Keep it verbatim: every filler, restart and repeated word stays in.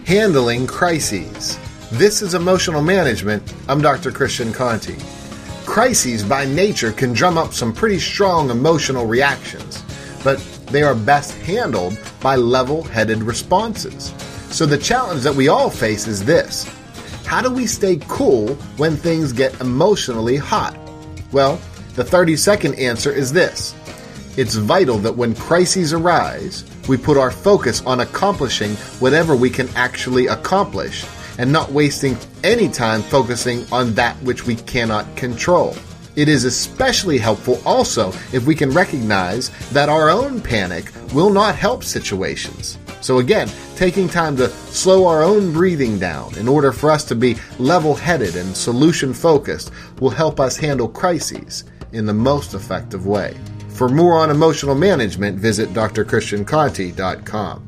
Handling crises. This is Emotional Management. I'm Doctor Christian Conti. Crises by nature can drum up some pretty strong emotional reactions, but they are best handled by level-headed responses. So the challenge that we all face is this: how do we stay cool when things get emotionally hot? Well, the thirty-second answer is this: it's vital that when crises arise, we put our focus on accomplishing whatever we can actually accomplish, and not wasting any time focusing on that which we cannot control. It is especially helpful also if we can recognize that our own panic will not help situations. So again, taking time to slow our own breathing down in order for us to be level-headed and solution-focused will help us handle crises in the most effective way. For more on emotional management, visit d r christian conti dot com.